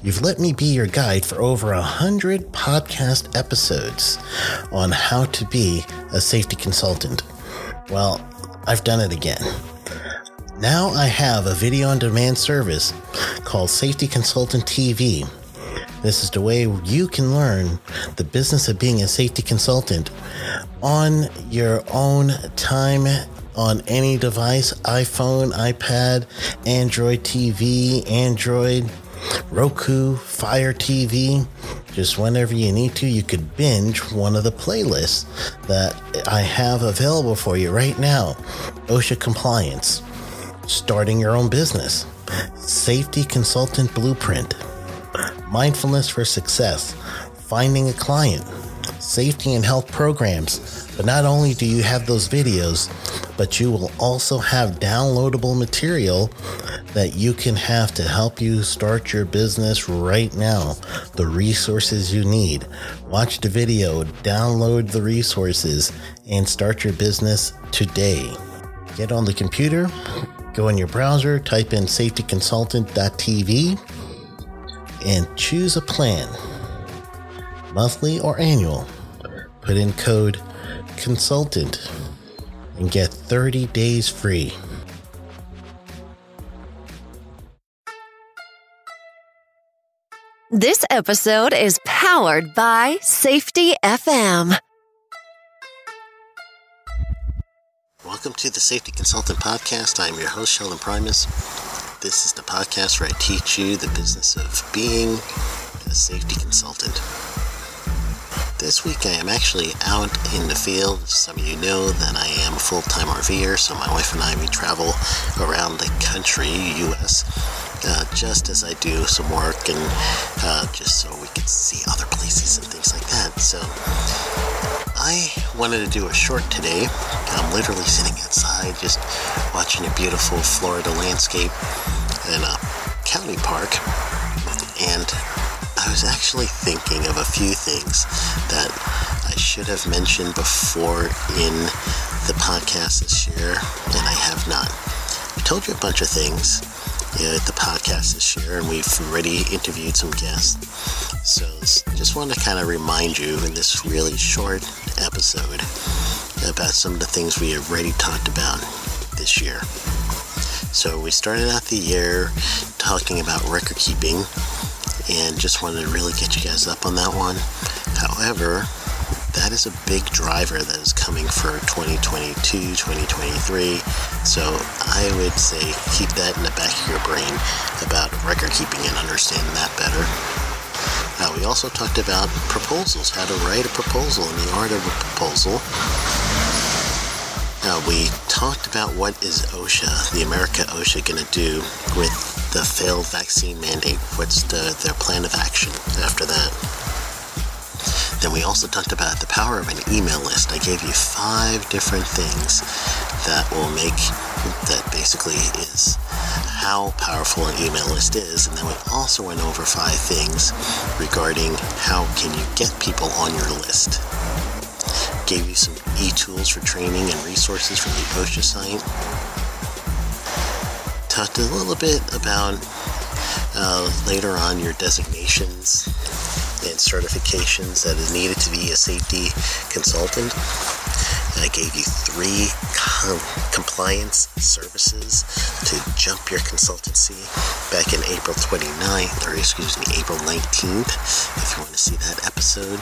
You've let me be your guide for over 100 podcast episodes on how to be a safety consultant. Well, I've done it again. Now I have a video on demand service called Safety Consultant TV. This is the way you can learn the business of being a safety consultant on your own time, on any device, iPhone, iPad, Android TV, Android, Roku, Fire TV. Just whenever you need to, you could binge one of the playlists that I have available for you right now. OSHA compliance, starting your own business, safety consultant blueprint, mindfulness for success, finding a client, safety and health programs. But not only do you have those videos, but you will also have downloadable material that you can have to help you start your business right now. The resources you need. Watch the video, download the resources, and start your business today. Get on the computer, go in your browser, type in safetyconsultant.tv, and choose a plan, monthly or annual. Put in code consultant and get 30 days free. This episode is powered by Safety FM. Welcome to the Safety Consultant Podcast. I'm your host, Sheldon Primus. This is the podcast where I teach you the business of being a safety consultant. This week I am actually out in the field. Some of you know that I am a full-time RVer, so my wife and I, we travel around the country, U.S., just as I do some work and just so we can see other places and things like that. So I wanted to do a short today. I'm literally sitting outside just watching a beautiful Florida landscape in a county park, and I was actually thinking of a few things that I should have mentioned before in the podcast this year, and I have not. I told you a bunch of things at the podcast this year, and we've already interviewed some guests. So just wanted to kind of remind you in this really short episode about some of the things we have already talked about this year. So we started out the year talking about record keeping, and just wanted to really get you guys up on that one. However, that is a big driver that is coming for 2022, 2023. So I would say keep that in the back of your brain about record keeping and understanding that better. We also talked about proposals, how to write a proposal and the art of a proposal. We talked about what is OSHA, the America OSHA, going to do with the failed vaccine mandate. What's their plan of action after that? Then we also talked about the power of an email list. I gave you 5 different things that will make, that basically is how powerful an email list is. And then we also went over 5 things regarding how can you get people on your list. Gave you some e-tools for training and resources from the OSHA site. Talked a little bit about later on your designations and certifications that is needed to be a safety consultant. And I gave you 3 compliance services to jump your consultancy back in April 19th, if you want to see that episode.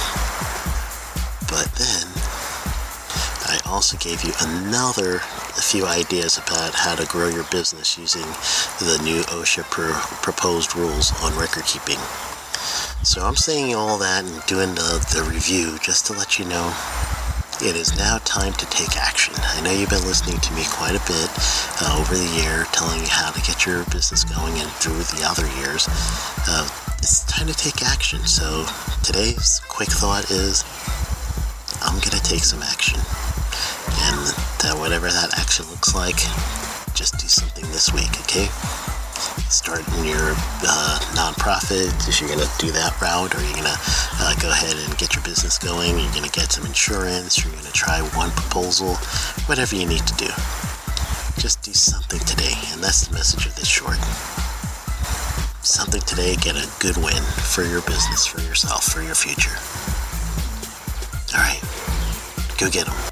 But then I also gave you a few ideas about how to grow your business using the new OSHA proposed rules on record keeping. So I'm saying all that and doing the review just to let you know it is now time to take action. I know you've been listening to me quite a bit over the year, telling you how to get your business going, and through the other years. It's time to take action. So today's quick thought is I'm going to take some action. And whatever that action looks like, just do something this week, okay? Starting your nonprofit, if you're going to do that route, or you're going to go ahead and get your business going, you're going to get some insurance, you're going to try one proposal, whatever you need to do. Just do something today, and that's the message of this short. Something today, get a good win for your business, for yourself, for your future. All right, go get them.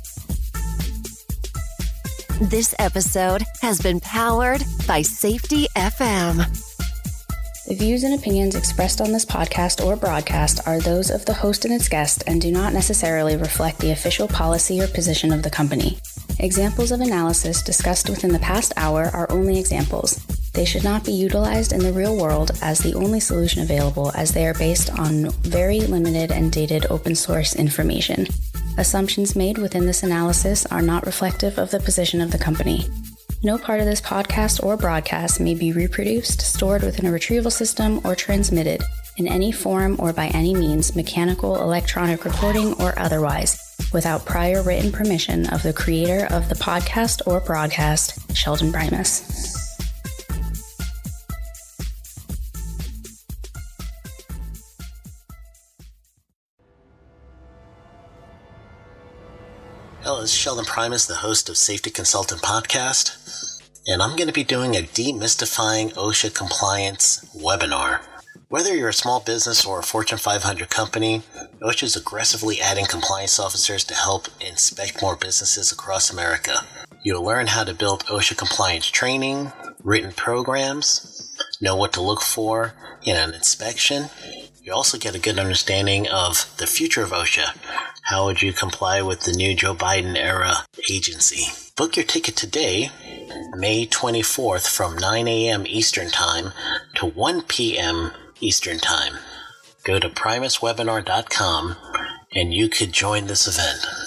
This episode has been powered by Safety FM. The views and opinions expressed on this podcast or broadcast are those of the host and its guest and do not necessarily reflect the official policy or position of the company. Examples of analysis discussed within the past hour are only examples. They should not be utilized in the real world as the only solution available, as they are based on very limited and dated open source information. Assumptions made within this analysis are not reflective of the position of the company. No part of this podcast or broadcast may be reproduced, stored within a retrieval system, or transmitted in any form or by any means, mechanical, electronic recording, or otherwise, without prior written permission of the creator of the podcast or broadcast, Sheldon Primus. Hello, this is Sheldon Primus, the host of Safety Consultant Podcast, and I'm going to be doing a Demystifying OSHA Compliance webinar. Whether you're a small business or a Fortune 500 company, OSHA is aggressively adding compliance officers to help inspect more businesses across America. You'll learn how to build OSHA compliance training, written programs, know what to look for in an inspection. You also get a good understanding of the future of OSHA. How would you comply with the new Joe Biden era agency? Book your ticket today, May 24th from 9 a.m. Eastern Time to 1 p.m. Eastern Time. Go to primuswebinar.com and you could join this event.